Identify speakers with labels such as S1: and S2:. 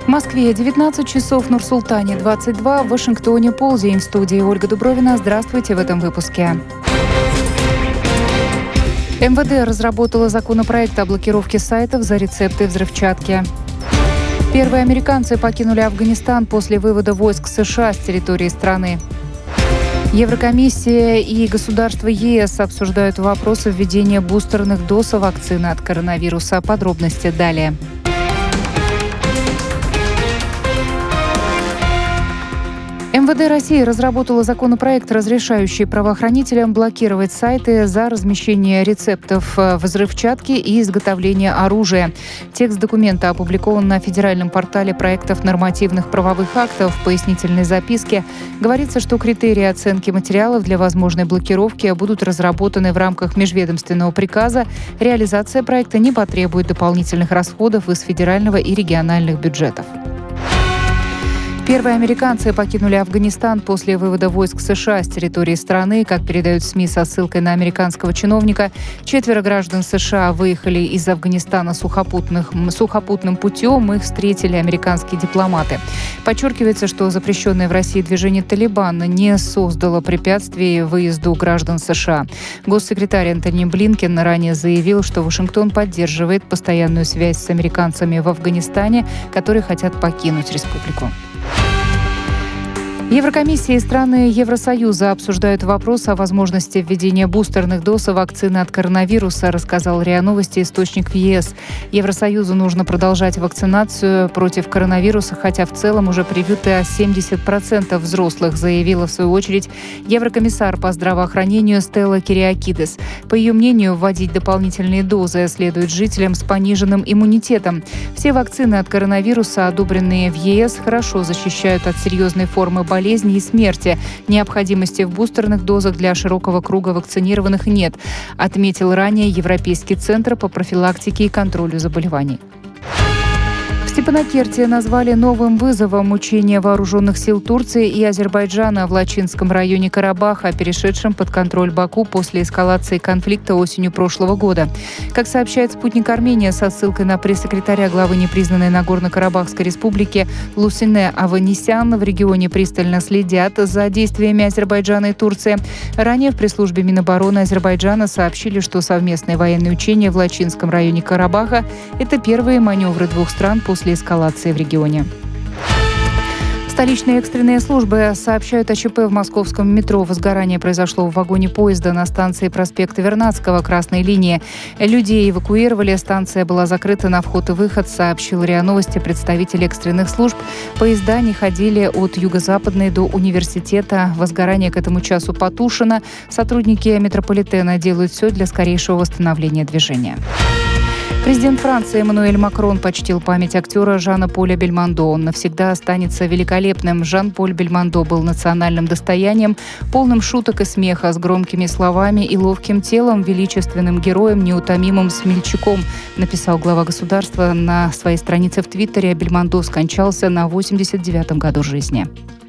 S1: В Москве 19 часов, в Нур-Султане 22, в Вашингтоне полдень. В студии Ольга Дубровина. Здравствуйте в этом выпуске. МВД разработала законопроект о блокировке сайтов за рецепты взрывчатки. Первые американцы покинули Афганистан после вывода войск США с территории страны. Еврокомиссия и государства ЕС обсуждают вопросы введения бустерных доз вакцины от коронавируса. Подробности далее. МВД России разработала законопроект, разрешающий правоохранителям блокировать сайты за размещение рецептов взрывчатки и изготовления оружия. Текст документа опубликован на федеральном портале проектов нормативных правовых актов. В пояснительной записке говорится, что критерии оценки материалов для возможной блокировки будут разработаны в рамках межведомственного приказа. Реализация проекта не потребует дополнительных расходов из федерального и региональных бюджетов. Первые американцы покинули Афганистан после вывода войск США с территории страны. Как передают СМИ со ссылкой на американского чиновника, 4 граждан США выехали из Афганистана сухопутным путем. Их встретили американские дипломаты. Подчеркивается, что запрещенное в России движение «Талибан» не создало препятствий выезду граждан США. Госсекретарь Антони Блинкен ранее заявил, что Вашингтон поддерживает постоянную связь с американцами в Афганистане, которые хотят покинуть республику. Еврокомиссия и страны Евросоюза обсуждают вопрос о возможности введения бустерных доз вакцины от коронавируса, рассказал РИА Новости источник в ЕС. Евросоюзу нужно продолжать вакцинацию против коронавируса, хотя в целом уже привиты 70% взрослых, заявила в свою очередь еврокомиссар по здравоохранению Стелла Кириакидес. По ее мнению, вводить дополнительные дозы следует жителям с пониженным иммунитетом. Все вакцины от коронавируса, одобренные в ЕС, хорошо защищают от серьезной формы болезни и смерти. Необходимости в бустерных дозах для широкого круга вакцинированных нет, отметил ранее Европейский центр по профилактике и контролю заболеваний. В Степанакерте назвали новым вызовом учения вооруженных сил Турции и Азербайджана в Лачинском районе Карабаха, перешедшем под контроль Баку после эскалации конфликта осенью прошлого года. Как сообщает «Спутник Армения» со ссылкой на пресс-секретаря главы непризнанной Нагорно-Карабахской республики Лусине Аванесян, в регионе пристально следят за действиями Азербайджана и Турции. Ранее в пресс-службе Минобороны Азербайджана сообщили, что совместные военные учения в Лачинском районе Карабаха – это первые маневры двух стран после эскалации в регионе. Столичные экстренные службы сообщают о ЧП в московском метро. Возгорание произошло в вагоне поезда на станции проспекта Вернадского красной линии. Людей эвакуировали, станция была закрыта на вход и выход, сообщил РИА Новости представитель экстренных служб. Поезда не ходили от Юго-Западной до университета. Возгорание к этому часу потушено. Сотрудники метрополитена делают все для скорейшего восстановления движения. Президент Франции Эммануэль Макрон почтил память актера Жана-Поля Бельмондо. Он навсегда останется великолепным. Жан-Поль Бельмондо был национальным достоянием, полным шуток и смеха, с громкими словами и ловким телом, величественным героем, неутомимым смельчаком, написал глава государства на своей странице в Твиттере. Бельмондо скончался на 89-м году жизни.